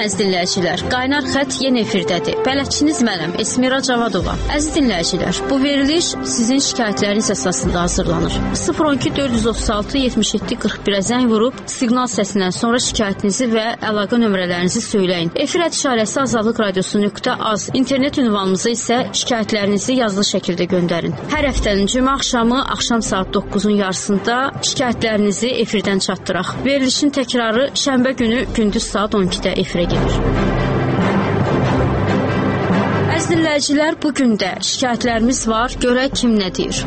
əziz dinləyicilər, Qaynar Xətt yeni efirdədir. Bələdçiniz mənəm, Esmira Cavadova. Əziz dinləyicilər, bu veriliş sizin şikayətləriniz əsasında hazırlanır. 012 436 77 41-ə zəng vurub, siqnal səsindən sonra şikayətinizi və əlaqə nömrələrinizi söyləyin. Efir işarəsi Azadlıq Radiosu.az, internet ünvanımıza isə şikayətlərinizi yazılı şəkildə göndərin. Hər həftənin cümə axşamı, axşam saat 9-un yarısında şikayətlərinizi efirdən çatdıraq. Verilişin təkrarı şənbə günü gündüz saat 12-də efirə gedir. Əziz dinləyicilər, bugün də şikayətlərimiz var. Görək kim nə deyir.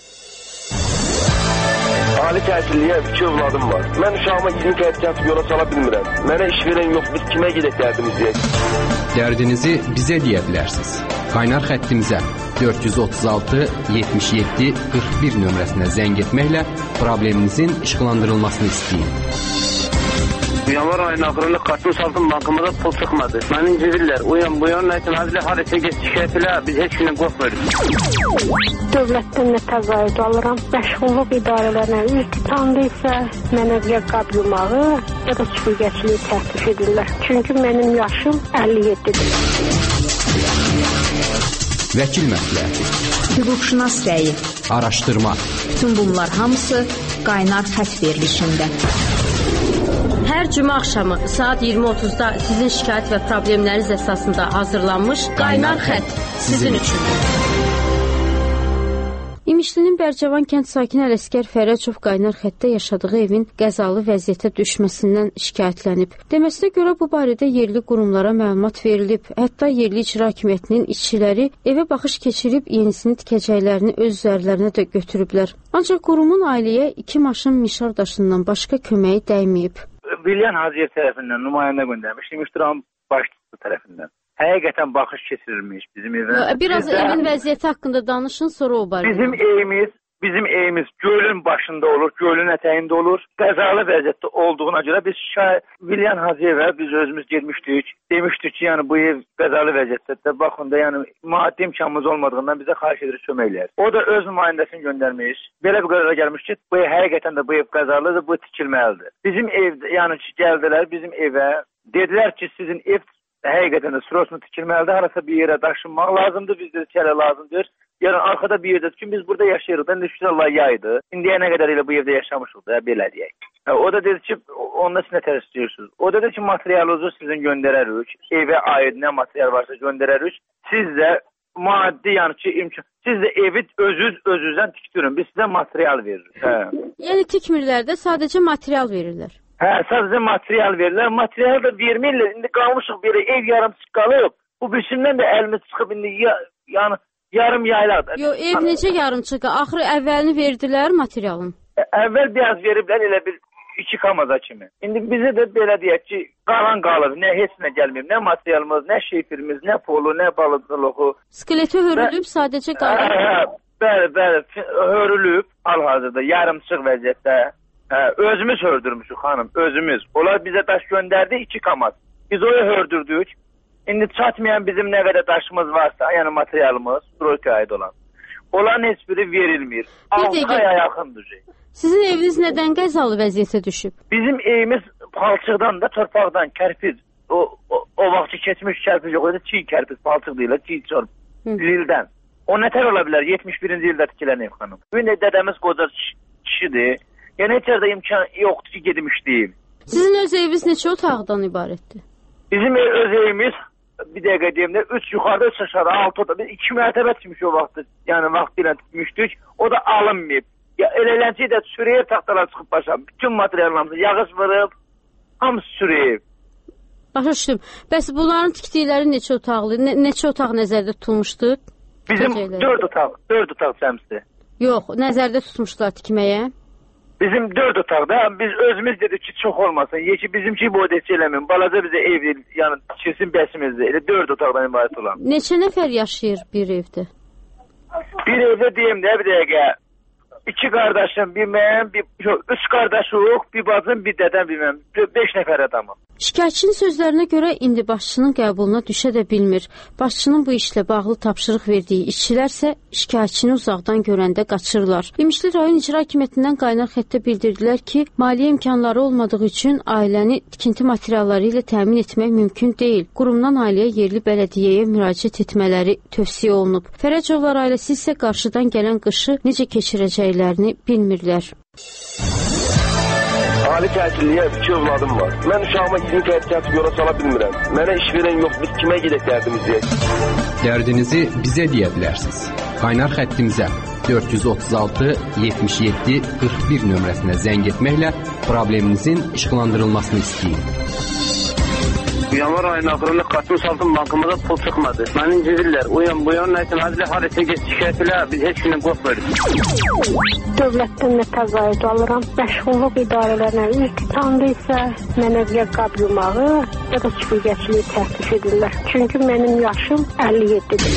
Ali təhsilliyə 2 övladım var. Mən uşağıma 20 qəd gətirib yola sala bilmirəm. Mənə iş verən yox, biz kimə gedək dərdimizi? Dərdinizi bizə deyə bilərsiniz. Qaynar xəttimizə 436 77 41 nömrəsinə zəng etməklə probleminizin işıqlandırılmasını istəyin. Yanvar ayının axırında kartın saldım bankımıza pul çıxmadı. Məni incidirlər. Bu yan nəsin? Hazırla harasa geç şikayət elə. Biz heç gündən qorxmuyoruz. Dövlətdən nə təqaüd alıram. Məşğulluq idarələrinə iltihamda isə mənə ya qab yumağı, ya da süpürgəçiliyi təklif edirlər. Çünki mənim yaşım 57-dir. Vəkil məsləhəti, hüquqşünas rəyi, araşdırma. Bütün bunlar hamısı Qaynar Xətt verilişində. Hər cümə axşamı saat 20:30-da sizin şikayət və problemləriniz əsasında hazırlanmış Qaynar Xətt sizin üçün. İmişlinin Bərcavan kənd sakini Ələsgər Fərəcov Qaynar Xəttdə yaşadığı evin qəzalı vəziyyətə düşməsindən şikayətlənib. Deməsinə görə bu barədə yerli qurumlara məlumat verilib. Hətta yerli icra hakimiyyətinin işçiləri evə baxış keçirib yenisini tikəcəklərini öz üzərlərinə də götürüblər. Ancaq qurumun ailəyə 2 maşın mişar daşından başqa köməyi dəyməyib. Vilyan Hacıyev tərəfindən nümayəndə göndərmişdim, İştiram başçısı tərəfindən. Həqiqətən baxış keçirilmiş bizim evə. Biraz evin vəziyyəti haqqında danışın, sonra o barədə. Bizim evimiz gölün başında olur, gölün ətəyində olur. Qəzalı vəziyyətdə olduğuna görə biz Vilyan Hacıyevə biz özümüz getmişdik. Demişdik ki, yəni bu ev qəzalı vəziyyətdə. Baxın da, yəni maddi imkanımız olmadığından bizə xahiş edirik kömək eləyər. O da öz nümayəndəsini göndərmiş. Belə bir qərara gəlmiş ki, bu ev həqiqətən də bu ev qəzalıdır, bu tikilməlidir. Bizim evdə, yəni gəldilər bizim evə, dedilər ki, sizin ev həqiqətən də sırasını tikilməlidir, harasa bir yerə daşınmaq lazımdır, bizdə çələ lazımdır. Yəni arxada bir yerdə ki, biz burada yaşayırıq, da şükür Allah yaydı. İndiyə nə qədər ilə bu evdə yaşamışıq da, belə deyək. O da dedi ki, onda siz nə tər istəyirsiniz? O dedi ki, materialınızı sizin göndərərik, evə aid nə material varsa göndərərik. Siz də maddi, yəni ki, imkan, siz də evi özünüzdən tikdirin, biz sizə material veririk. Yəni tikmirlər də, sadəcə material verirlər. Sadəcə material verirlər, material da vermirlər. İndi qalmışıq belə, ev yarımçıq qalıb. Bu biçimdən də əlimiz çıxıb, indi yəni yarım yaylaqdır. Yox, ev necə yarımçıq? Axırı əvvəlini verdilər materialın. Əvvəl biraz veriblər elə bir 2 kamaza kimi. İndi bizə də belə deyək ki, qalan qalıb. Nə heç nə gəlməyib. Nə materialımız, nə şeifirimiz, nə polu, nə balıqçılığı. Skeleti hörülüb, sadəcə qalıb. Bəli, hörülüb hal-hazırda yarımçıq vəziyyətdə. Özümüz hördürmüşük xanım, özümüz. Onlar bizə daş göndərdi 2 kamaz. Biz onu hördürdük. İndi çatmayan bizim nə qədər daşımız varsa, yəni materialımız, Troykaya aid olan. Onların heç biri verilmir. 6 aya yaxındır. Sizin eviniz nədən qəzalı vəziyyətə düşüb? Bizim evimiz palçıqdan da, torpaqdan, kərpiz. O vaxtı keçmiş kərpiz yox idi, çiğ kərpiz, palçıq deyil, çiğ lildən. O nətər ola bilər? 71-ci ildə tikilən ev xanım. Bugün dədəmiz qoca kişidir. Yəni heç yerdə imkan yoxdur ki, gedim işləyim. Sizin öz eviniz neçə otaqdan ibarətdir? Bizim öz evimiz, bir dəqiqə deyim də, 3 yuxarıda, 3 aşağıda, 6 otaq. Biz 2 mərtəbə çıxmış o vaxtı, yəni vaxt ilə tutmuştuk. O da alınmayıb. Eləncə də sürəyib, taxtalar çıxıb başa. Bütün materiallarımızı yağış vırıb, hamısı sürəyib. Başa düşdüm. Bəs bunların tikdikləri neçə otaqlı, neçə otaq nəzərdə tutulmuşdu? Bizim 4 otaq cəmsi. Yox, nəzərdə tutmuşdular tikməyə. Bizim 4 otaqda, biz özümüz dedik ki, çox olmasın. Yeki bizimki bu heç eləmin. Balaca bizə ev, yəni tikilsin bəsimizdir. Elə 4 otaqdan ibarət olan. Neçə nəfər yaşayır bir evdə? Bir evdə deyim də, bir dəqiqə. 2 qardaşım, bir mən, üç qardaşıq, bir bacım, bir dədəm, bir mən. 5 nəfər adamım. Şikayətçinin sözlərinə görə indi başçının qəbuluna düşə də bilmir. Başçının bu işlə bağlı tapşırıq verdiyi işçilər isə şikayətçini uzaqdan görəndə qaçırlar. İmişli rayon icra hakimiyyətindən qaynar xəttə bildirdilər ki, maliyyə imkanları olmadığı üçün ailəni tikinti materialları ilə təmin etmək mümkün deyil. Qurumdan ailəyə yerli bələdiyyəyə müraciət etmələri tövsiyə olunub. Fərəcovlar ailəsi isə qarşıdan gələn qışı necə keçirəcəklərini bilmirlər. Ali təhsilliyə 2 övladım var. Mən uşağıma izin təhsil yola sala bilmirəm. Mənə iş verən yox, biz kimə gedək dərdimizi? Dərdinizi bizə deyə bilərsiniz. Qaynar xəttimizə 436 77 41 nömrəsinə zəng etməklə probleminizin işıqlandırılmasını istəyin. Yanvar ayının axırında Qatmış Altın Bankımıza pul çıxmadı. Məni incidirlər. Bu yan nəysə məzələ harəsə şikayət elə, biz heç günə qorxmuruq. Dövlətdən nə təqaüd alıram. Məşğulluq idarələrinə iltitamda isə mənə ya qab yumağı, ya da süpürgəçiliyi təklif edirlər. Çünki mənim yaşım 57-dir.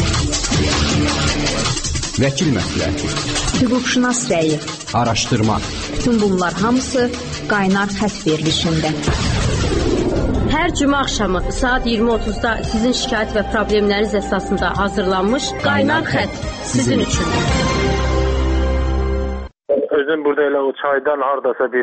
Vəkil məsləhəti, Hüquqşünas rəyi, araşdırma. bütün bunlar hamısı qaynar xətt verilişində. Hər cümə axşamı saat 20:30-da sizin şikayət və problemləriniz əsasında hazırlanmış Qaynar Xətt sizin üçün. Özüm burada elə o çaydan hardasa bir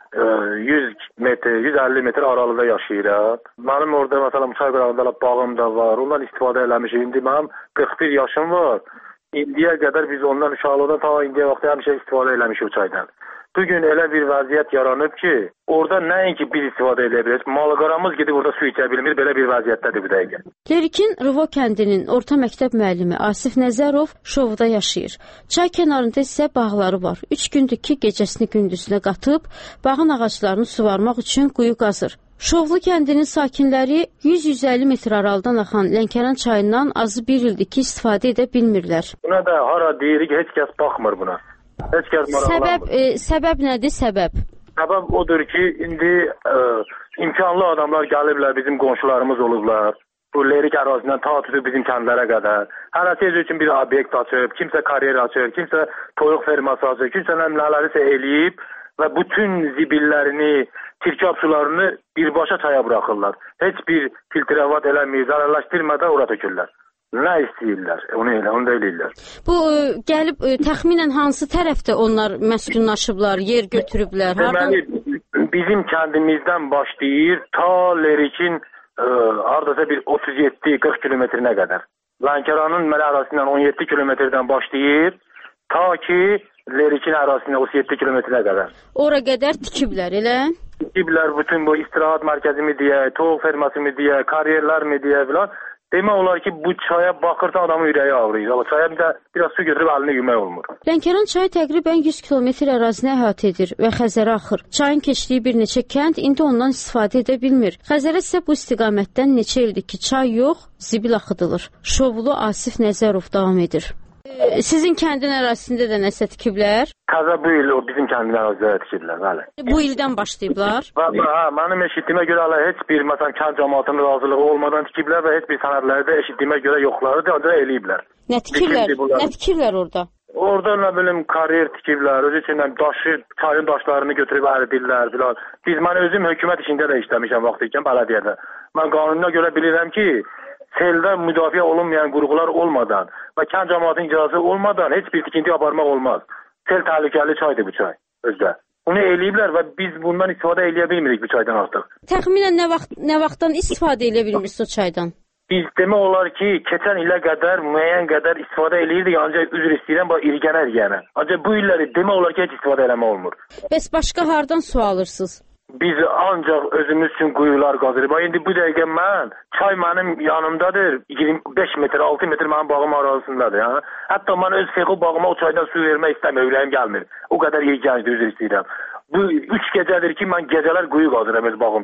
100 metr, 150 metr aralıqda yaşayıram. Mənim orada məsələn çay qırağında bağım da var. Ondan istifadə eləmişik. İndi mənim 41 yaşım var. İndiyə qədər biz ondan uşaqlıqdan ta indiyə vaxtı həmişə istifadə eləmişik o çaydan. Bugün elə bir vəziyyət yaranıb ki, orada nəinki biz istifadə edə bilirik, malqaramız gedib orada su içə bilmir, belə bir vəziyyətdədir bu dəqiqə. Lerikin Rıvo kəndinin orta məktəb müəllimi Asif Nəzərov Şovda yaşayır. Çay kənarında isə bağları var. 3 gündür ki, gecəsini gündüzünə qatıb, bağın ağaclarını suvarmaq üçün quyu qazır. Şovlu kəndinin sakinləri 100-150 metr aralıdan axan Lənkəran çayından azı bir ildir ki, istifadə edə bilmirlər. Buna da hara deyirik, heç kəs baxmır buna. Heç kəs maraqlanmır. Səbəb nədir? Səbəb odur ki, indi imkanlı adamlar gəliblər, bizim qonşularımız olublar. Bu lerik ərazindən ta tutub bizim kəndlərə qədər. Hərəsi öz üçün bir obyekt açıb, kimsə karyer açır, kimsə toyuq ferması açır, kimsə nələrsə eləyib və bütün zibillərini, tirkab sularını birbaşa çaya buraxırlar. Heç bir filtrəvat eləmir, zərərləşdirmədən ora tökürlər. Nə istəyirlər, onu da eləyirlər. Bu gəlib təxminən hansı tərəfdə onlar məskunlaşıblar, yer götürüblər? Deməli, bizim kəndimizdən başlayır ta Lerikin hardasa bir 37-40 kilometrinə qədər. Lənkəranın mələ ərazisindən 17 kilometrdən başlayır ta ki Lerikin ərazisindən 37 kilometrə qədər. Ora qədər tikiblər, elə? Tikiblər bütün bu istirahat mərkəzimi deyə, toğ fermasını deyə, karyerlər mi deyə filan. Demək olar ki, bu çaya baxırsa adamın ürəyi ağrıyır. Amma çaya bir də biraz su götürüb əlini yumaq olmur. Lənkəran çayı təqribən 100 kilometr ərazini əhatə edir və Xəzərə axır. Çayın keçdiyi bir neçə kənd indi ondan istifadə edə bilmir. Xəzərə isə bu istiqamətdən neçə ildir ki, çay yox, zibil axıdılır. Şovlu Asif Nəzərov davam edir. Sizin kəndin ərazisində də nəsə tikiblər? Təzə bu il o bizim kəndin ərazisində tikiblər, bəli. Bu ildən başlayıblar? Mənim eşitdiyimə görə hələ heç bir məsələn kənd cəmaatının razılığı olmadan tikiblər və heç bir sənədləri də eşitdiyimə görə yoxlarıdır, ancaq eləyiblər. Nə tikirlər orada? Orada nə bilim karyer tikiblər, özü üçün daşı, çayın daşlarını götürüb əridirlər filan. Mən özüm hökumət işində də işləmişəm vaxt ikən bələdiyyədə. Mən qanununa görə bilirəm ki, seldən müdafiə olunmayan qurğular olmadan və kənd cəmaatının icazı olmadan heç bir tikinti aparmaq olmaz. Sel təhlükəli çaydır bu çay özdə. Bunu eləyiblər və biz bundan istifadə eləyə bilmirik bu çaydan artıq. Təxminən nə vaxtdan istifadə eləyə bilmirsiniz o çaydan? Biz demək olar ki, keçən ilə qədər müəyyən qədər istifadə eləyirdik, ancaq üzr istəyirəm, irgənə. Ancaq bu illəri demək olar ki, heç istifadə eləmə olmur. Bəs başqa hardan su alırsınız? Biz ancaq özümüz üçün quyular qazırıq. İndi bu dəqiqə çay mənim yanımdadır. 25 metr, 6 metr mənim bağım arasındadır. Yəni. Hətta mən öz fexu bağıma o çaydan su vermək istəmirəm, ürəyim gəlmir. O qədər yergəncdir, üzr istəyirəm. Bu 3 gecədir ki, mən gecələr quyu qazıram öz bağım üçün.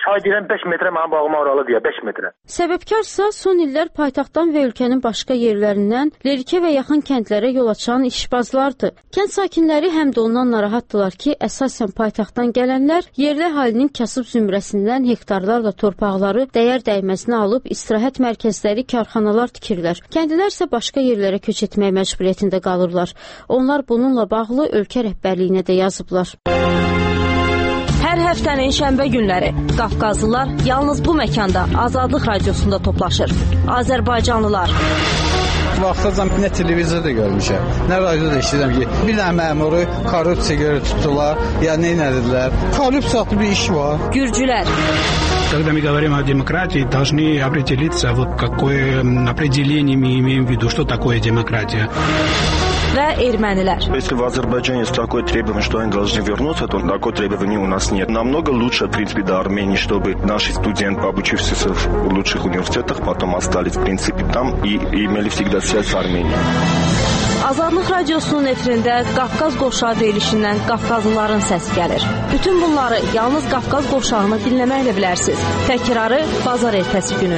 Çay deyirəm 5 metrə, mənim bağıma aralı deyə 5 metrə. Səbəbkarsa son illər paytaxtdan və ölkənin başqa yerlərindən Lerikə və yaxın kəndlərə yol açan işbazlardır. Kənd sakinləri həm də ondan narahatdılar ki, əsasən paytaxtdan gələnlər yerli əhalinin kasıb zümrəsindən hektarlarla torpaqları dəyər dəyməzinə alıb istirahət mərkəzləri, karxanalar tikirlər. Kəndlilər isə başqa yerlərə köç etmək məcburiyyətində qalırlar. Onlar bununla bağlı ölkə rəhbərliyinə də yazıblar. Hər həftənin şənbə günləri Qafqazlılar yalnız bu məkanda Azadlıq radiosunda toplaşır. Azərbaycanlılar. Vaxtacan nə televizorda görmüşəm, nə radioda eşidirəm ki, bir dənə məmuru korrupsiya görə tutdular, ya nə edildilər. Korrupsiyalı bir iş var. Gürcülər. Когда мы говорим о демократии, должны определиться, вот какое определение мы имеем в виду, что такое демократия. Və ermənilər. Если в Азербайджане есть такое требование, что они должны вернуться, то такое требование у нас нет. Намного лучше, в принципе, до Армении, чтобы наши студенты, обучившиеся в лучших университетах, потом остались, в принципе, там и имели всегда связь с Арменией. Azadlıq radiosunun efirində Qafqaz qovşağı deyilişindən Qafqazlıların səsi gəlir. Bütün bunları yalnız Qafqaz qovşağını dinləməklə bilərsiniz. Təkrarı bazar ertəsi günü.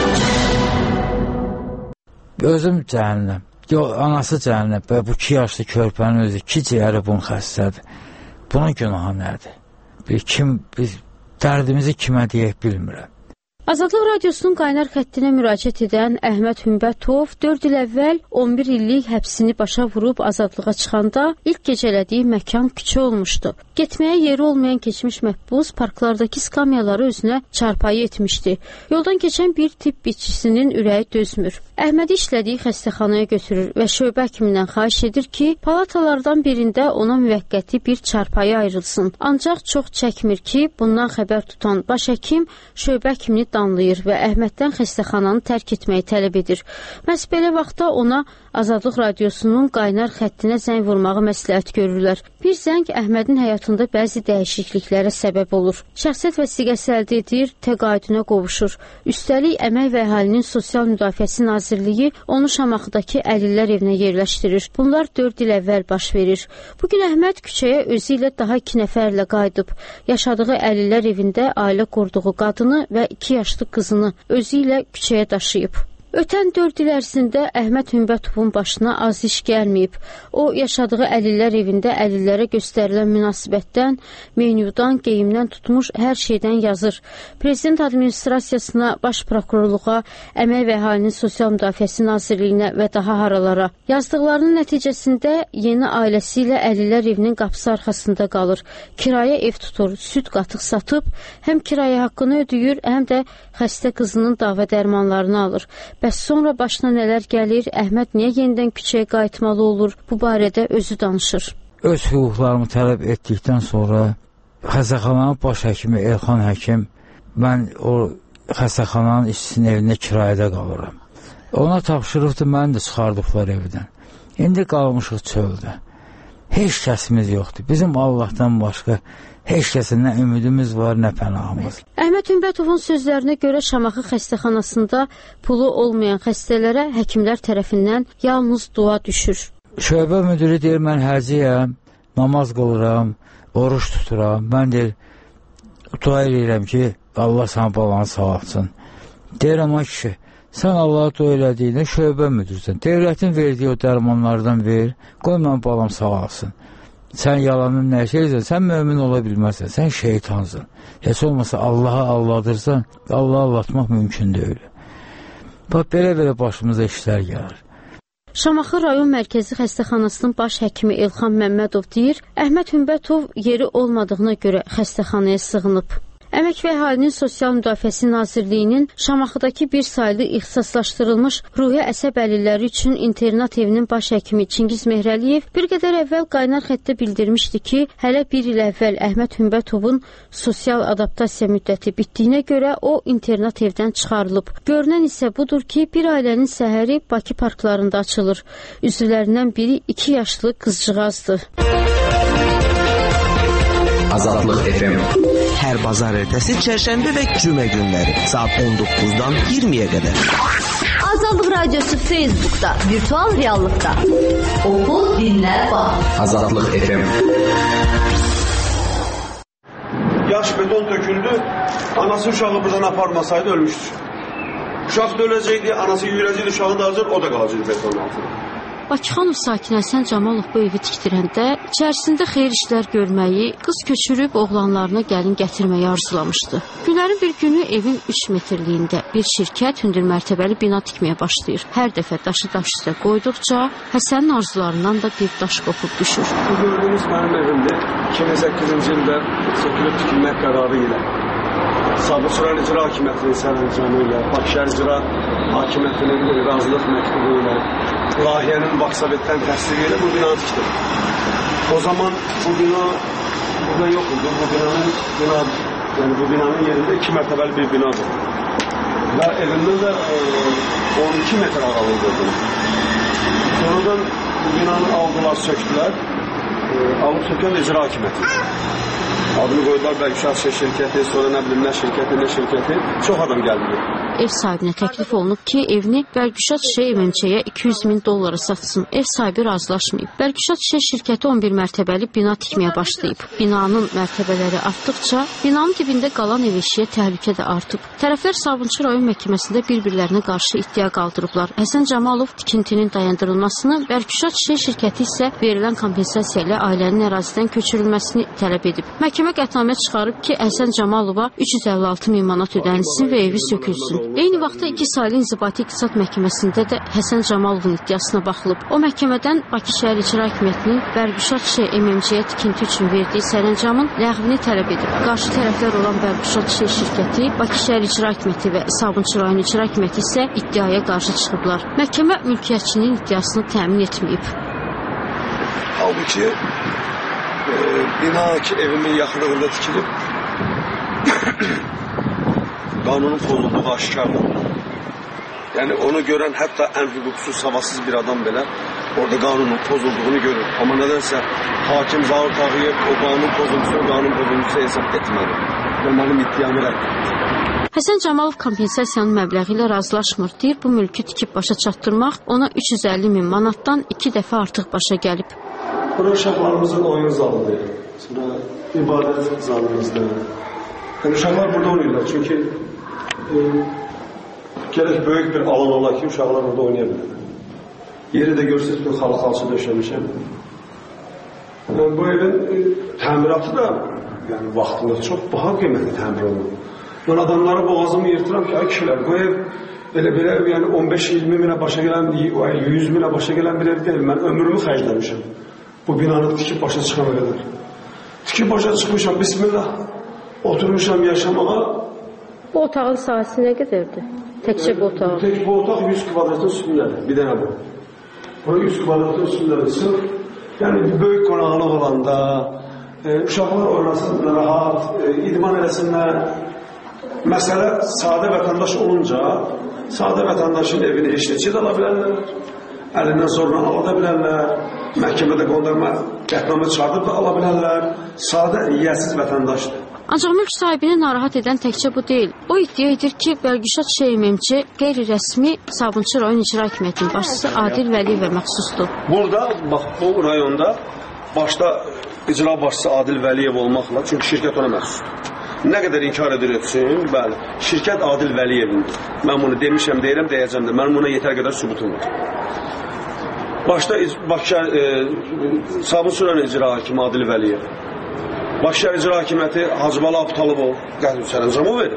Özüm cəhənnəm. Anası cəhənnəm. Bu 2 yaşlı körpənin özü, 2 ciyəri bunun xəstədir. Bunun günahı nədir? Biz dərdimizi kimə deyək bilmirəm. Azadlıq radiosunun qaynar xəttinə müraciət edən Əhməd Hümbətov 4 il əvvəl 11 illik həbsini başa vurub azadlığa çıxanda ilk gecələdiyi məkan küçə olmuşdu. Getməyə yeri olmayan keçmiş məhbus parklardakı skamyaları özünə çarpayı etmişdi. Yoldan keçən bir tibb işçisinin ürəyi dözmür. Əhmədi işlədiyi xəstəxanaya götürür və şöbə həkimindən xahiş edir ki, palatalardan birində ona müvəqqəti bir çarpayı ayrılsın. Ancaq çox çəkmir ki, bundan xəbər tutan baş həkim şöbə həkimini danlayır və Əhməddən xəstəxananı tərk etməyi tələb edir. Məhz belə vaxtda ona Azadlıq radiosunun qaynar xəttinə zəng vurmağı məsləhət görürlər. Bir zəng Əhmədin həyatında bəzi dəyişikliklərə səbəb olur. Şəxsiyyət vəsiqəsi əldə edir, təqaüdünə qovuşur. Üstəlik, Əmək və Əhalinin Sosial Müdafiəsi Nazirliyi onu Şamaxıdakı əlillər evinə yerləşdirir. Bunlar 4 il əvvəl baş verir. Bugün Əhməd küçəyə özü ilə daha 2 nəfərlə qayıdıb. Yaşadığı əlillər evində ailə qurduğu qadını və 2 yaşlı qızını özü ilə küçəyə daşıyıb. Ötən 4 il ərzində Əhməd Hümbətovun başına az iş gəlməyib. O, yaşadığı əlillər evində əlillərə göstərilən münasibətdən, menyudan, geyimdən tutmuş hər şeydən yazır. Prezident administrasiyasına, baş prokurorluğa, Əmək və Əhalinin Sosial Müdafiəsi Nazirliyinə və daha haralara. Yazdıqlarının nəticəsində yeni ailəsi ilə əlillər evinin qapısı arxasında qalır. Kirayə ev tutur, süd qatıq satıb, həm kirayə haqqını ödəyir, həm də xəstə qızının dava dərmanlarını alır. Bəs sonra başına nələr gəlir, Əhməd niyə yenidən küçəyə qayıtmalı olur, bu barədə özü danışır. Öz hüquqlarımı tələb etdikdən sonra xəstəxananın baş həkimi Elxan həkim, mən o xəstəxananın işçisinin evində kirayədə qalıram. Ona tapşırıbdı, məni də çıxardıqlar evdən. İndi qalmışıq çöldə. Heç kəsimiz yoxdur. Bizim Allahdan başqa heç kəsin nə ümidimiz var, nə pənahımız. Əhməd Hümbətovun sözlərinə görə Şamaxı xəstəxanasında pulu olmayan xəstələrə həkimlər tərəfindən yalnız dua düşür. Şöbə müdürü deyir, mən həciyəm, namaz qılıram, oruç tuturam. Mən deyir, dua edirəm ki, Allah sana balanı sağalsın. Deyirəm, ay kişi, sən Allah'a dua elədiyini şöbə müdürsən. Devlətin verdiyi o dərmanlardan ver, qoy mən balam sağalsın. Sən yalanın nə şeysən, sən mömin ola bilməzsən, sən şeytansın. Heç olmasa Allah'a alladırsan, Allah'a allatmaq mümkün deyil. Bax, belə başımıza işlər gəlir. Şamaxı rayon mərkəzi xəstəxanasının baş həkimi Elxan Məmmədov deyir, Əhməd Hümbətov yeri olmadığına görə xəstəxanaya sığınıb. Əmək və Əhalinin Sosial Müdafiəsi Nazirliyinin Şamaxıdakı bir saylı ixtisaslaşdırılmış ruhi əsəb əlilləri üçün internat evinin baş həkimi Çingiz Mehrəliyev bir qədər əvvəl qaynar xəttə bildirmişdi ki, hələ 1 il əvvəl Əhməd Hümbətovun sosial adaptasiya müddəti bitdiyinə görə o internat evdən çıxarılıb. Görünən isə budur ki, bir ailənin səhəri Bakı parklarında açılır. Üzvlərindən biri 2 yaşlı qızcığazdır. Azadlıq FM. Hər bazar ertəsi, çərşənbə və cümə günləri saat 19-dan 20-yə qədər. Azadlıq radiosu Facebookda, virtual reallıqda. Oxu, dinlə, bax. Azadlıq FM. yaş beton töküldü. Anası uşağı buradan aparmasaydı ölmüşdür. Uşaq da öləcəkdi, anası yüyürəcəkdi, uşağı da hazır, o da qalacaqdı betonun altında. Bakıxanov sakini Həsən Camalov bu evi tikdirəndə içərisində xeyir işlər görməyi, qız köçürüb oğlanlarına gəlin gətirməyi arzulamışdı. Günlərin bir günü evin 3 metrliyində bir şirkət hündürmərtəbəli bina tikməyə başlayır. Hər dəfə daşı daş üstə qoyduqca Həsənin arzularından da bir daş qopub düşür. Bu gördüyünüz mənim evimdir. 2008-ci ildə sökülüb tikilmək qərarı ilə Sabit Şurayn İcra Hakimiyyətinin sərəncamı ilə, Bakı şəhər İcra Hakimiyyətinin razılıq məktubu ilə, layihənin Bakı Sovetdən təsdiqi ilə bu binanı tikdim. O zaman bu bina burada yox idi. Bu binanın yerində 2 mərtəbəli bir binadır. Və evimdə də 12 metr aralığı gördüm. Sonradan bu binanı aldılar, söktülər. Alıb sökən İcra Hakimiyyəti. Adını qoydular Bəlküşah şirkəti, sonra nə bilim nə şirkəti. Çox adam gəldi. Ev sahibinə təklif olunub ki, evini Bəlküşah MMÇ-yə $200.000 satsın. Ev sahibi razılaşmayıb. Bəlküşah şirkəti 11 mərtəbəli bina tikməyə başlayıb. Binanın mərtəbələri artdıqca, binanın dibində qalan ev eşiyə təhlükə də artıb. Tərəflər Sabunçu rayon məhkəməsində bir-birlərinə qarşı iddia qaldırıblar. Həsən Camalov tikintinin dayandırılmasını, Bəlküşah şirkəti isə verilən kompensasiya ilə ailənin ərazidən köçürülməsini tələb edib. Məhkəmə qətnamə çıxarıb ki, Həsən Camalova 356.000 manat ödənilsin və evi sökülsün. Eyni vaxtda 2 saylı İnzibati İqtisad Məhkəməsində də Həsən Camalovun iddiasına baxılıb. O məhkəmədən Bakı şəhər İcra Hakimiyyətinin Bəlküşah MMÇ-yə tikinti üçün verdiyi sərəncamın ləğvini tələb edib. Qarşı tərəflər olan Bəlküşah şirkəti, Bakı şəhər İcra Hakimiyyəti və Sabunçu rayon İcra Hakimiyyəti isə iddiaya qarşı çıxıblar. Məhkəmə mülkiyyətçinin iddiasını təmin etməyib. Halbuki bina ki evimin yaxınlığında tikilib qanunun pozulduğu aşkardır. Yəni onu görən hətta ən hüquqsuz, savadsız bir adam belə orada qanunun pozulduğunu görür. Amma nədənsə hakim Zaur Tağıyev o qanun pozuntusu hesab etmədi. Və mənim iddiamı rədd etdi. Həsən Camalov kompensasiyanın məbləği ilə razılaşmır. Deyir, bu mülkü tikib başa çatdırmaq ona 350.000 manatdan 2 dəfə artıq başa gəlib. Bura uşaqlarımızın oyun zalıdır. Sonra ibadət zalımızdır. Yəni uşaqlar burada oynayırlar. Çünki gerək böyük bir alan olar ki, uşaqlar burada oynaya bilir. Yeri də görsəz bir xalça döşəmişəm. Bu evin təmiratı da vaxtında çox baha qiymətli təmir olunur. Mən adamları boğazımı yırtıram ki, ay kişilər, bu ev belə 15-20 minə başa gələn, 100 minə başa gələn bir ev deyil. Mən ömrümü xərcləmişəm. Bu binanı tikib başa çıxana qədər. Tikib başa çıxmışam, bismillah, oturmuşam yaşamağa. Bu otağın sahəsi nə qədərdir? Təkcə bu otaq? Tək bu otaq 100 kvadratın üstündədir, bir dənə bu. Bura 100 kvadratın üstündədir, sırf. Yəni, böyük qonaqlıq olanda, uşaqlar oynasın, rahat, idman eləsinlər. Məsələ sadə vətəndaş olunca, sadə vətəndaşın evini heç neçə də ala bilərlər, əlindən zorla ala da bilərlər, məhkəmədə qondarma qətnamə çıxardıb da ala bilərlər, sadə niyyətsiz vətəndaşdır. Ancaq mülk sahibini narahat edən təkcə bu deyil. O iddia edir ki, Bəlküşah MMÇ qeyri-rəsmi Sabunçu rayon İcra Hakimiyyətinin başçısı Adil Vəliyevə məxsusdur. Burada, bax, bu rayonda başda icra başçısı Adil Vəliyev olmaqla, çünki şirkət ona məxsusdur. Nə qədər inkar edir etsin, bəli, şirkət Adil Vəliyevindir. Mən bunu demişəm, deyirəm, deyəcəm də, mənim buna yetər qədər sübutum var. Başda Sabunçu rayon İcra Hakimi Adil Vəliyev. Bakı şəhər İcra Hakimiyyəti Hacıbalı Abtalibov qəzb sərəncamı verir.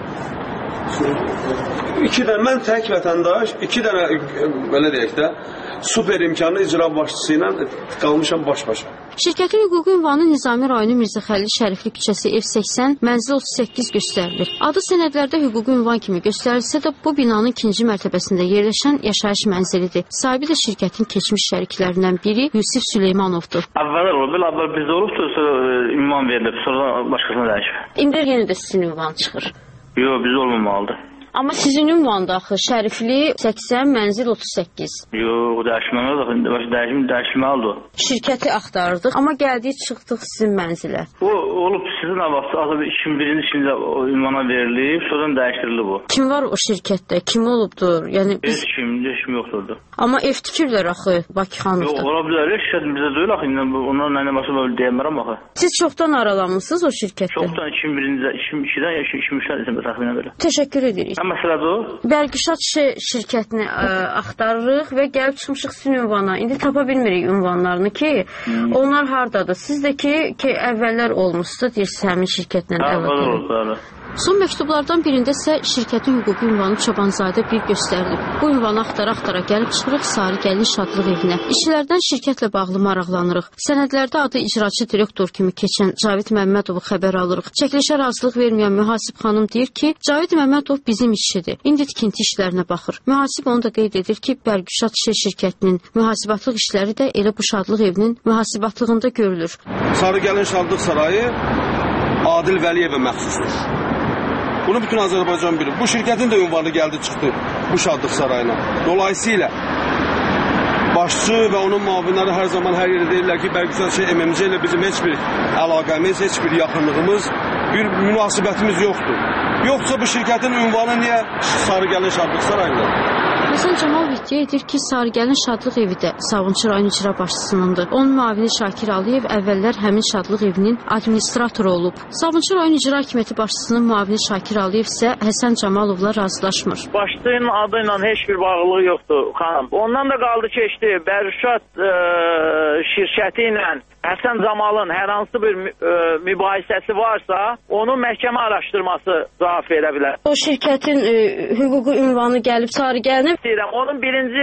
Mən tək vətəndaş, 2 dənə, belə deyək də, super imkanlı icra başçısı ilə qalmışam baş-başa. Şirkətin hüquqi ünvanı Nizami rayonu Mirzəxəlil Şərifli küçəsi ev 80, mənzil 38 göstərilir. Adı sənədlərdə hüquqi ünvan kimi göstərilsə də bu binanın 2-ci mərtəbəsində yerləşən yaşayış mənzilidir. Sahibi də şirkətin keçmiş şəriklərindən biri Yusif Süleymanovdur. Əvvəllər bizdə olubdur, sonra ünvan verilib, sonra başqasına dəyişib. İndir yenə də sizin ünvan çıxır. Yox, bizdə olmamalıdır. Amma sizin ünvanda axı Şərifli 80, mənzil 38. Yox, dəyişməlidir. Şirkəti axtardıq, amma gəldik, çıxdıq sizin mənzilə. O olub sizin avaqda 2001-ci ildə ünvana verilib, sonradan dəyişdirilib bu. Kim var o şirkətdə? Kim olubdur? Yəni Heç kim yoxdur. Amma ev tikirlər axı Bakı xanlıqda. Yox, ola bilər. Şirkət bizdə deyil axı. Onlar nə başqa deyəmərəm axı. Siz çoxdan aralanmısınız o şirkətdə? Çoxdan 2002-dən ya 2003-dən təxminən belə. Təşəkkür edirik. Həm məsələdir o? Bərgişat şirkətini axtarırıq və gəlib çıxmışıq sizin ünvana. İndi tapa bilmirik ünvanlarını ki, onlar hardadır? Siz də ki əvvəllər olmuşdu, deyirsiniz həmin şirkətlə əlaqəli. Son məktublardan birində isə şirkətin hüquqi ünvanı Çobanzadə bir göstərilib. Bu ünvanı axtara gəlib çıxırıq Sarı Gəlin Şadlıq evinə. İşçilərdən şirkətlə bağlı maraqlanırıq. Sənədlərdə adı icraçı direktor kimi keçən Cavid Məmmədovu xəbər alırıq. Çəkilişə razılıq verməyən mühasib xanım deyir ki, Cavid Məmmədov bizim işçidir. İndi tikinti işlərinə baxır. Mühasib onu da qeyd edir ki, Bərgüşat şirkətinin mühasibatlıq işləri də elə bu Şadlıq evinin mühasibatlığında görülür. Sarı Gəlin Şadlıq sarayı Adil Vəliyevə məxsusdur. Bunu bütün Azərbaycan bilir. Bu şirkətin də ünvanı gəldi çıxdı bu Şadlıq sarayına. Dolayısıyla başçı və onun müavinləri hər zaman hər yerdə deyirlər ki, Bərgüşat MMC ilə bizim heç bir əlaqəmiz, heç bir yaxınlığımız, bir münasibətimiz yoxdur. Yoxsa bu şirkətin ünvanı niyə Sarı Gəlin Şadlıq sarayında? Həsən Camalov iddia edir ki, Sarı Gəlin Şadlıq evi də Sabunçu rayon icra başçısınındır. Onun müavini Şakir Aliyev əvvəllər həmin Şadlıq evinin administratoru olub. Sabunçu rayon icra hakimiyyəti başçısının müavini Şakir Aliyev isə Həsən Camalovla razılaşmır. Başçının adı ilə heç bir bağlılığı yoxdur, xanım. Ondan da qaldı keçdi. Bərgüşat şirkəti ilə Həsən Camalın hər hansı bir mübahisəsi varsa, onu məhkəmə araşdırması cavab verə bilər. O şirkətin hüquqi ünvanı gəlib Sarı Gəlinə. Onun birinci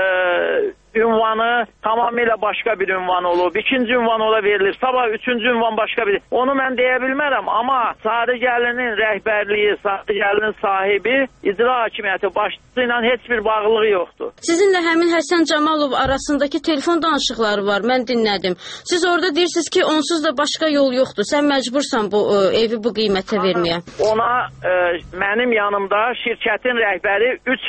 ünvanı tamamilə başqa bir ünvan olub. İkinci ünvan ola verilir. Sabah üçüncü ünvan başqa bir. Onu mən deyə bilmərəm, amma Sarı Gəlinin rəhbərliyi, Sarı Gəlinin sahibi, icra hakimiyyəti başçısı ilə heç bir bağlılığı yoxdur. Sizinlə həmin Həsən Camalov arasındakı telefon danışıqları var, mən dinlədim. Siz orada deyirsiniz ki, onsuz da başqa yol yoxdur. Sən məcbursan bu evi bu qiymətə verməyə. Ona mənim yanımda şirkətin rəhbəri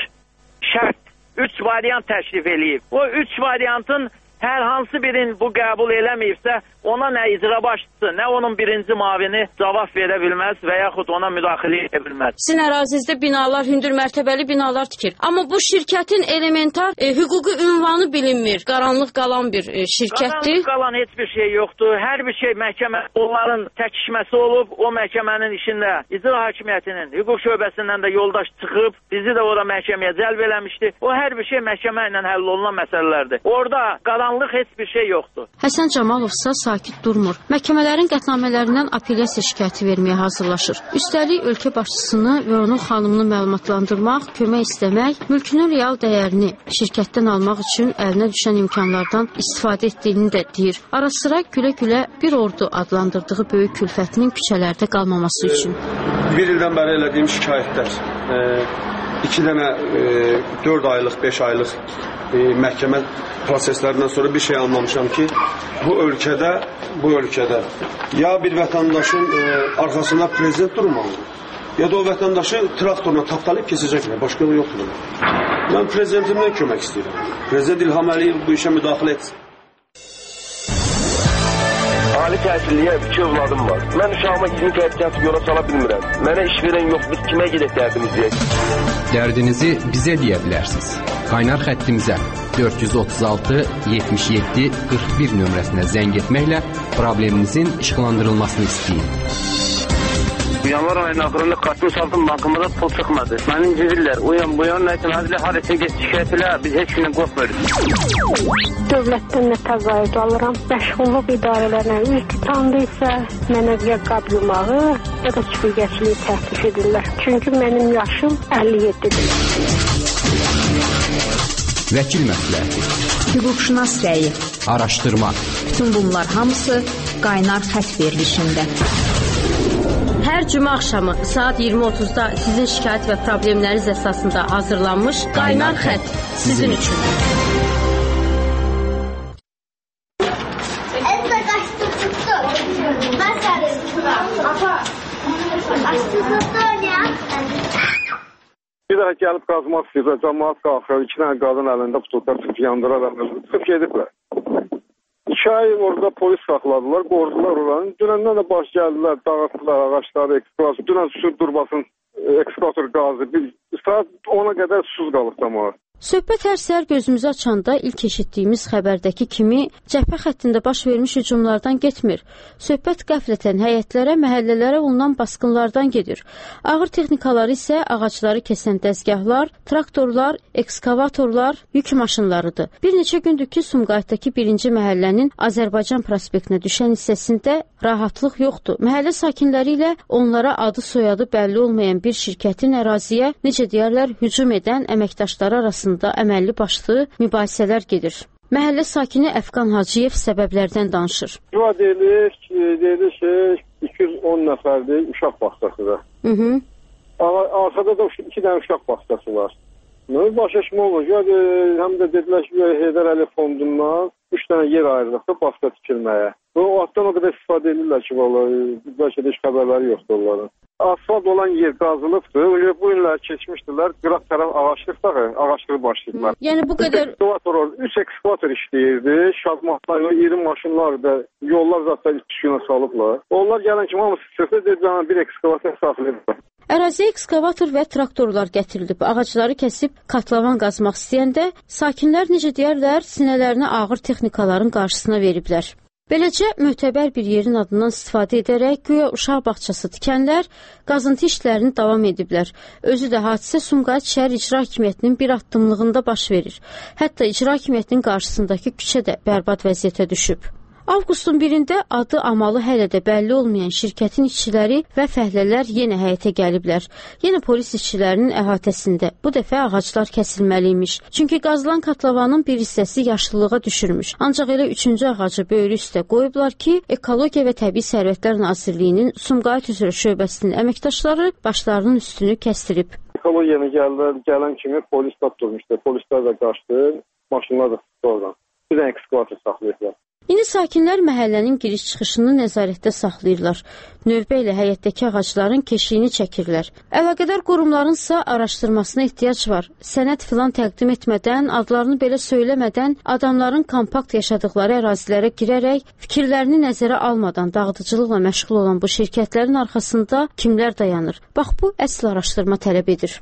3 variant təklif eləyib. O 3 variantın hər hansı birini bu qəbul eləməyibsə, ona nə icra başçısı, nə onun birinci mavini cavab verə bilməz və yaxud ona müdaxilə edə bilməz. Sizin ərazinizdə binalar, hündür mərtəbəli binalar tikir. Amma bu şirkətin elementar hüquqi ünvanı bilinmir. Qaranlıq qalan bir şirkətdir. Qaranlıq qalan heç bir şey yoxdur. Hər bir şey məhkəmə, onların təkişməsi olub. O məhkəmənin işində icra hakimiyyətinin hüquq şöbəsindən də yoldaş çıxıb, bizi də ora məhkəməyə cəlb eləmişdi. O hər bir şey məhkəmə ilə həll olunan məsələlərdir. Orada qaranlıq heç bir şey yoxdur. Həsən Camalovsa sakit durmur. Məhkəmələrin qətnamələrindən apellyasiya şikayəti verməyə hazırlaşır. Üstəlik ölkə başçısını və onun xanımını məlumatlandırmaq, kömək istəmək, mülkünün real dəyərini şirkətdən almaq üçün əlinə düşən imkanlardan istifadə etdiyini də deyir. Ara sıra gülə-gülə bir ordu adlandırdığı böyük külfətinin küçələrdə qalmaması üçün. Bir ildən bəri elədiyim şikayətlər, 2 dənə 4 aylıq, 5 aylıq məhkəmə proseslərindən sonra bir şey anlamışam ki, bu ölkədə ya bir vətəndaşın arxasında prezident durmalıdır, ya da o vətəndaşı traktorla tapdalayıb keçəcəklər, başqa da yoxdur. Mən prezidentimdən kömək istəyirəm. Prezident İlham Əliyev bu işə müdaxilə etsin. Ali təhsilliyə 2 övladım var. Mən uşağıma 20 kənd yola sala bilmirəm. Mənə iş verən yox, biz kimə gedək dərdimiz deyək? Dərdinizi bizə deyə bilərsiniz. Qaynar xəttimizə 436 77 41 nömrəsinə zəng etməklə probleminizin işıqlandırılmasını istəyin. Yanvar ayının axırında kartın saldım, bankamıza pul çıxmadı. Məni incidirlər. Bu yan nəyəsə mənzilə har etsin, geç şikayət elə, biz heç gündən qorxmuyoruz. Dövlətdən nə təqaüd alıram. Məşğulluq idarələrinə iltitamda isə mənə ya qab yumağı, ya da çiftçiliyi təklif edirlər. Çünki mənim yaşım 57-dir. Vəkil məsləhəti, hüquqşünas rəyi, araşdırma. Bütün bunlar hamısı qaynar xətt verilişində. Hər cümə axşamı saat 20:30-da sizin şikayət və problemləriniz əsasında hazırlanmış Qaynar Xətt sizin üçün. Ata, açtı Bir dəfə gəlib qazmaq istəyirlər, cəmaat qalxır, 2 dənə qadın əlində butulka çıxıb yandırarlar, çıxıb gediblər. 2 ay orada polis saxladılar, qorudular oranı. Dünəndən də baş gəldilər, dağıtdılar ağaçları, ekskavator, dünən su durbasının ekskavator qazı. Saat 10-a qədər susuz qalıb cəmaat. Söhbət hər səhər gözümüzü açanda ilk eşitdiyimiz xəbərdəki kimi cəbhə xəttində baş vermiş hücumlardan getmir. Söhbət qəflətən həyətlərə, məhəllələrə olunan basqınlardan gedir. Ağır texnikaları isə ağacları kəsən dəzgahlar, traktorlar, ekskavatorlar, yük maşınlarıdır. Bir neçə gündür ki, Sumqayıtdakı 1-ci məhəllənin Azərbaycan prospektinə düşən hissəsində rahatlıq yoxdur. Məhəllə sakinləri ilə onlara adı soyadı bəlli olmayan bir şirkətin əraziyə, necə deyərlər, hücum edən əməkdaşları arasında əməlli başlı mübahisələr gedir. Məhəllə sakini Əfqan Hacıyev səbəblərdən danışır. Deyilir ki, 210 nəfərdir uşaq bağçasıdır. Arkada da 2 dənə uşaq bağçası var. Başa düşmə olur. Həm də dedilər ki, Heydər Əliyev fondundan 3 dənə yer ayrılırsa bağça tikilməyə. O altdan o qədər istifadə edirlər ki, bəlkə də heç xəbərləri yoxdur onların. Asfalt olan yer qazılıbdır. Bu günlər keçmişdilər. Qıraq tərəf ağaçlığı başlaydılar. Yəni bu qədər 3 ekskavator işləyirdi. Şadmatlar, iri maşınlar da yollar zaten düşkünə salıblar. Onlar gələn kimi hamısı çıxdı, dedilər bir ekskavator saxlayırlar. Əraziyə ekskavator və traktorlar gətirilib. Ağacları kəsib katlavan qazmaq istəyəndə sakinlər necə deyərlər, sinələrinə ağır texnikaların qarşısına veriblər. Beləcə, möhtəbər bir yerin adından istifadə edərək güya uşaq bağçası tikənlər qazıntı işlərini davam ediblər. Özü də hadisə Sumqayıt şəhər icra hakimiyyətinin bir addımlığında baş verir. Hətta icra hakimiyyətinin qarşısındakı küçə də bərbad vəziyyətə düşüb. Avqustun 1-də adı amalı hələ də bəlli olmayan şirkətin işçiləri və fəhlələr yenə həyətə gəliblər. Yenə polis işçilərinin əhatəsində. Bu dəfə ağaclar kəsilməliymiş. Çünki qazılan katlavanın bir hissəsi yaşlılığa düşürmüş. Ancaq elə 3-cü ağacı böyrü üstə qoyublar ki, Ekologiya və Təbii Sərvətlər Nazirliyinin Sumqayıt üzrə şöbəsinin əməkdaşları başlarının üstünü kəstirib. Ekologiyanı gələn kimi polis tutmuşdu. Polislər də qaçdı, maşınlar da tutdu oradan. Bir dənə ekskavator saxlayıblar. İndi sakinlər məhəllənin giriş-çıxışını nəzarətdə saxlayırlar. Növbə ilə həyətdəki ağacların keşiyini çəkirlər. Əlaqədar qurumlarınsa araşdırmasına ehtiyac var. Sənəd filan təqdim etmədən, adlarını belə söyləmədən adamların kompakt yaşadıkları ərazilərə girərək, fikirlərini nəzərə almadan dağıdıcılıqla məşğul olan bu şirkətlərin arxasında kimlər dayanır? Bax, bu əsl araşdırma tələb edir.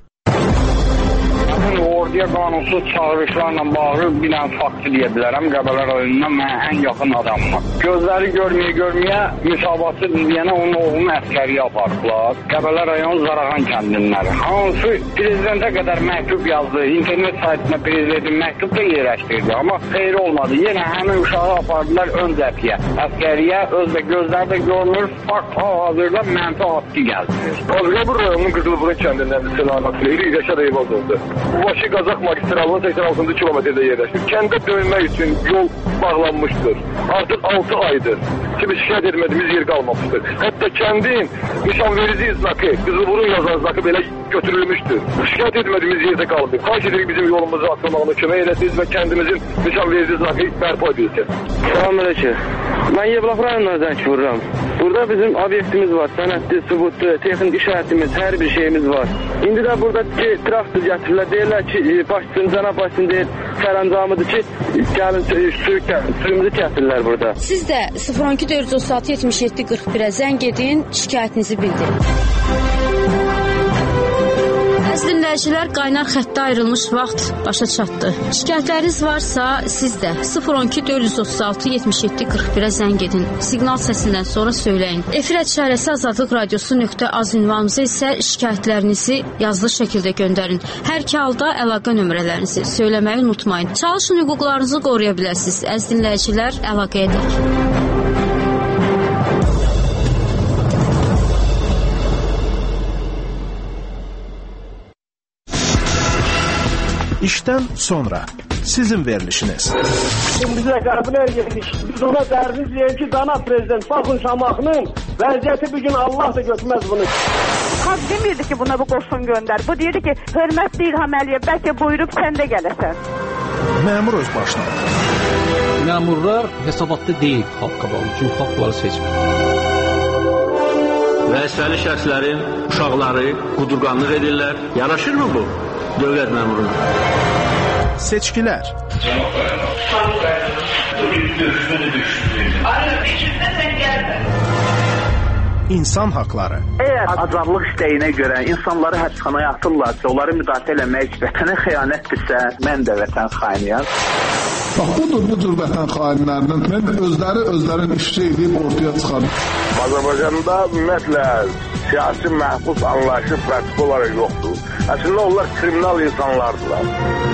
Orduya qanunsuz çağırışlarla bağlı bir dənə faktı deyə bilərəm. Qəbələ rayonundan mənə ən yaxın adamım. Gözləri görməyə müsabatı deyənə onun oğlunu əskəriyə apardılar. Qəbələ rayonu Zarağan kəndinləri. Hansı prezidentə qədər məktub yazdı. İnternet saytına prezidentin məktub da yerləşdirdi. Amma xeyri olmadı. Yenə həmin uşağı apardılar ön cəbhəyə. Əskəriyə özdə gözlərdə görünür. Fakt hazırda mənfi haqqı gəldirir. Qəbələ rayonunun Qızılburun kəndindəndir. Selamat Leyli Rəşad Eyvaz oldu. Bakı Qazax magistralının 86-cı kilometrdə yerləşir. Kəndə dönmək üçün yol bağlanmışdır. Artıq 6 aydır ki, biz şikayət etmədiyimiz yer qalmamışdır. Hətta kəndin nişanverici znakı, Qızılburun yazan znakı belə götürülmüşdür. Şikayət etmədiyimiz yerdə qalıb. Xahiş edirik bizim yolumuzu açılmağına kömək edəsiniz və kəndimizin nişanverici znakı bərpa edilsin. Salamünaleyküm. Mən Yevlax rayonundan zəng vururam. Burada bizim obyektimiz var. Sənədli, sübutlu, texnik işarətimiz, hər bir şeyimiz var. İndi də burada traktor gətirirlər. Deyirlər ki, başçın, cənab başçın deyir, sərəncamıdır ki, gəlin suyumuzu kəsilirlər burada. Siz də 012 436 77 41-ə zəng edin, şikayətinizi bildirin. Əziz dinləyicilər, qaynar xəttə ayrılmış vaxt başa çatdı. Şikayətləriniz varsa, siz də 012 436 77 41-ə zəng edin. Siqnal səsindən sonra söyləyin. Efir ətşarəsi azadlıqradiosu.az ünvanımıza isə şikayətlərinizi yazılı şəkildə göndərin. Hər iki halda əlaqə nömrələrinizi söyləməyi unutmayın. Çalışın, hüquqlarınızı qoruya biləsiniz. Əziz dinləyicilər, əlaqə edək. İşdən sonra sizin verilişiniz. Bizə qəbilər yedik. Biz ona dərdiz deyək ki, dana prezident baxın Şamaxının vəziyyəti bugün Allah da götürməz bunu. Xalq demirdi ki, buna bu qoşun göndər. Bu deyirdi ki, hörmətli İlham Əliyev, bəlkə buyurub sən də gələsən. Məmur öz başına. Məmurlar hesabatda deyil xalq qabağında. Çünki xalq bunları seçmir. vəzifəli şəxslərin uşaqları qudurqanlıq edirlər. Yaraşırmı bu dövlət məmuruna? Seçkilər. İnsan haqları. Əgər azadlıq istəyinə görə insanları həbsxanaya atırlarsa, onları müdafiə eləmək vətənə xəyanətdirsə, mən də vətən xainiyəm. Bax, budur bu cür vətən xainlərinin özlərini ifşa edib ortaya çıxarır. Azərbaycanda ümumiyyətlə siyasi məhbus anlayışı pratik olaraq yoxdur. Əslində onlar kriminal insanlardılar.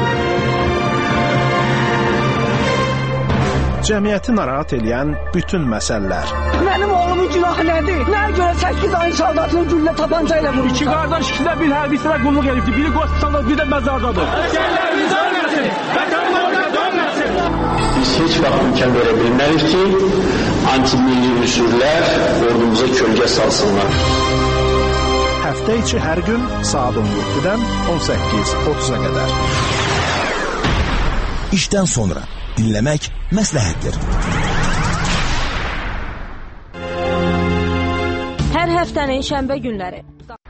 Cəmiyyəti narahat edən bütün məsələlər. Mənim oğlumun günahı nədir? Nəyə görə 8 ayın saldatını güllə tapanca ilə vurur? İki qardaş, ikisi də bir hərbisinə qulluq edibdir. Biri qospitalda, biri də məzardadır. Əsgərlərimiz ölməsin, vətənimizdə dönməsin. Biz heç vaxt imkan verə bilmərik ki, anti-milli üsullar ordumuza kölgə salsınlar. Həftə içi hər gün saat 17-dən 18:30-a qədər. İşdən sonra dinləmək məsləhətdir. Hər həftənin şənbə günləri